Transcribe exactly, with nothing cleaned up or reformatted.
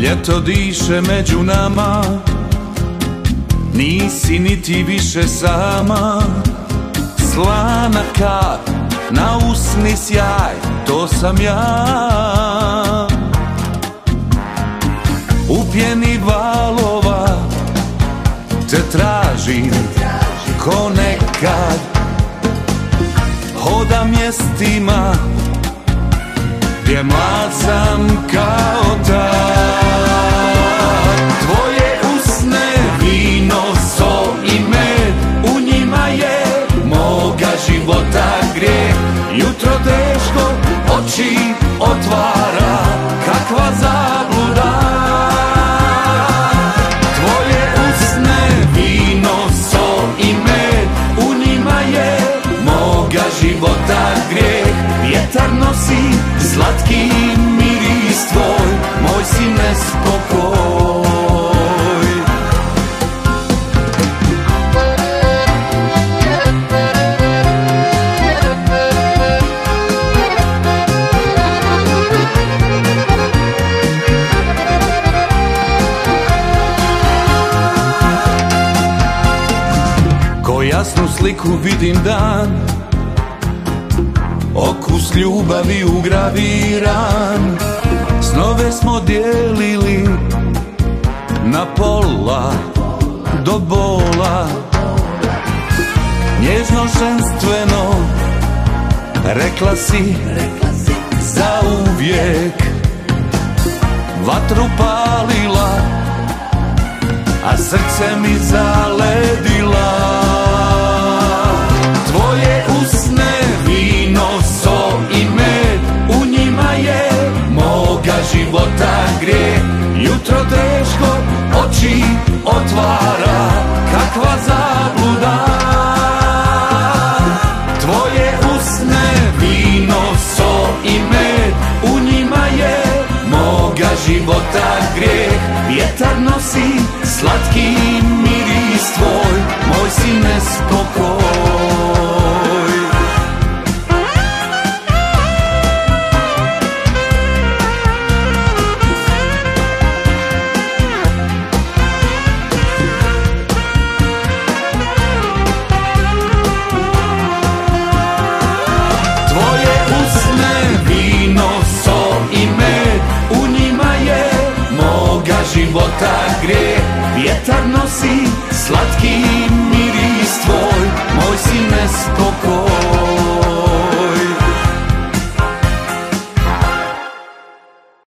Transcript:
Ljeto diše među nama, nisi niti više sama. Slana kap na usni sjaj, to sam ja. U pjeni valova te tražim ko nekad. Hodam mjestima gdje mlad sam kao tad. Tvoje usne, vino, sol i med, u njima je moga života grijeh. Jutro teško oči otvara, kakva zabluda. Tvoje usne, vino, sol i med, u njima je moga života grijeh. Vjetar nosi slatki miris tvoj, moj si nespokoj. Ko jasnu sliku vidim dan, okus ljubavi ugraviran. Snove smo dijelili na pola do bola. Nježno ženstveno rekla si za uvijek. Vatru palila, a srce mi zaledila. Tvoje usne, vino, sol i med, u njima je moga života grijeh. Jutro teško oči otvara, kakva zabluda. Tvoje usne, vino, sol i med, u njima je moga života grijeh. Vjetar nosi slatki miris tvoj, moj si nespokoj. Života grijeh, vjetar nosi slatki